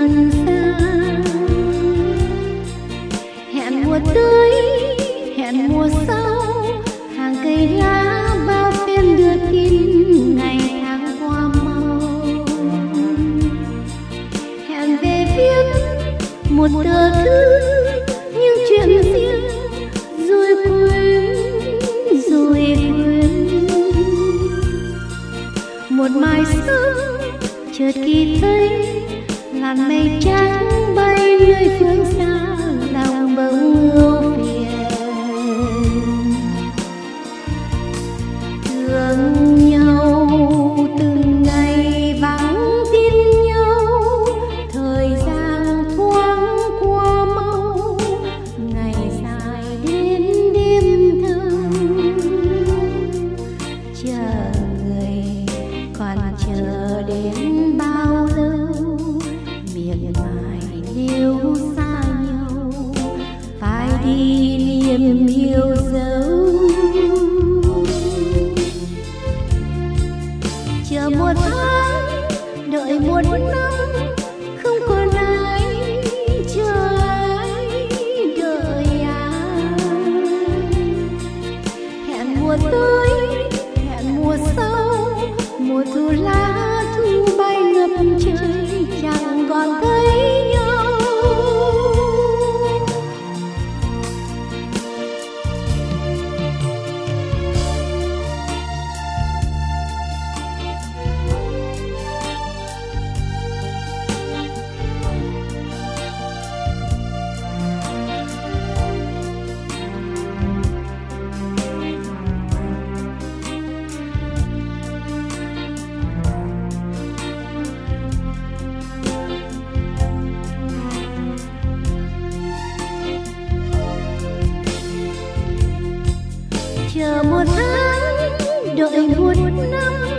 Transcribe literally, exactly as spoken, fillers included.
dần xa. Hẹn mùa tới, hẹn mùa sau, hàng cây lá bao phen đưa tin ngày tháng qua mau. Hẹn về viết một tờ thư những chuyện riêng, rồi quên, rồi quên. Một mai sớm chợt kỳ thấy làn mây trắng bay nơi phương xa, lòng bỗng ưu phiền. Thương nhau từng ngày vắng tin nhau, thời gian thoáng qua mau, ngày dài đến đêm thâu. Chờ người còn chờ đến bao lâu, miệt mài níu xa nhau, phải đi niềm yêu dấu. Chờ một tháng, đợi một năm, không còn ai chờ ai, đợi ai. Hẹn mùa tới, hẹn mùa sau, mùa thu lá thu bay ngập trời, chẳng còn thấy nhau. Chờ một tháng, đợi một năm,